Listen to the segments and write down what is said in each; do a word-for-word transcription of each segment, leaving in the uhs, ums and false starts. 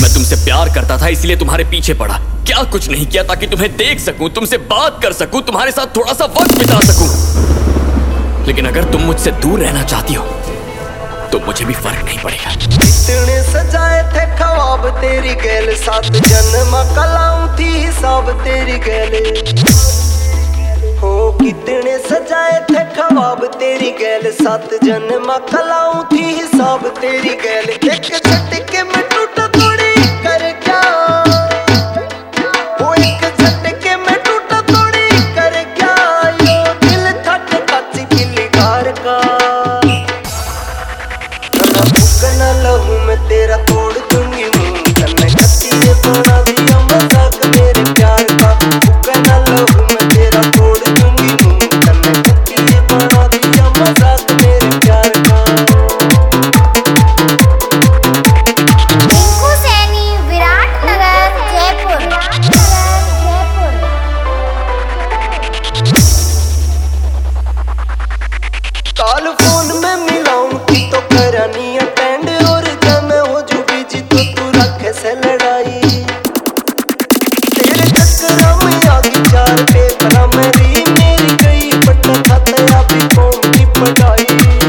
मैं तुमसे प्यार करता था इसलिए तुम्हारे पीछे पड़ा। क्या कुछ नहीं किया ताकि तुम्हें देख सकूं, तुमसे बात कर सकूं, तुम्हारे साथ थोड़ा सा वक्त बिता सकूं। लेकिन अगर तुम मुझसे दूर रहना चाहती हो तो मुझे भी फर्क नहीं पड़ेगा। कितने सजाए थे ख्वाब तेरी गैल, सात जन्म कलाऊं थी हिसाब तेरी गैल। हो कितने सजाए थे ख्वाब तेरी गैल, सात जन्म कलाऊं थी हिसाब तेरी गैल। एक झटके में टूटा थोड़ी कर क्या, वो एक झटके में टूटा थोड़ी कर क्या। यो दिल थट कच्ची किलिकार का न लहू मैं तेरा तोड़ दूंगी मुंह, तन्ने कच्ची ने बना दिया मजाक मेरे प्यार का। न लहू मैं तेरा तोड़ दूंगी मुंह, तन्ने कच्ची ने बना दिया मजाक मेरे प्यार का। टिंकू सैनी, विराटनगर, जयपुर। काल फोन में मिलाऊं की तो करानी अटेंड, और जब मैं हो जू बिजी तो तू रखे से लड़ाई। तेरे चक्करों में आ गई चार पेपरा मेरी, मेरी गई बट्टा खाता या भी कौन की पढ़ाई।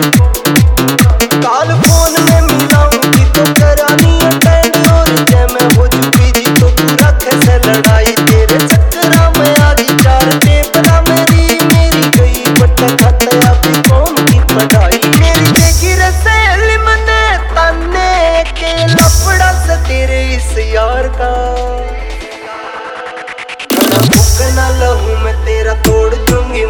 काल फोन में मिलाऊं की तो करानी अटेंड, और जब मैं हो जू बिजी तो तू रखे से लड़ाई। तेरे चक्करों में आ गई चार पेपरा मेरी, मेरी गई बट्टा खाता या भी कौन की पढ़ाई। मेरी देखी रसेली मने तन्ने के लफड़ा से तेरे इस यार का। भूख ना लहू मैं तेरा तोड़ दूंगी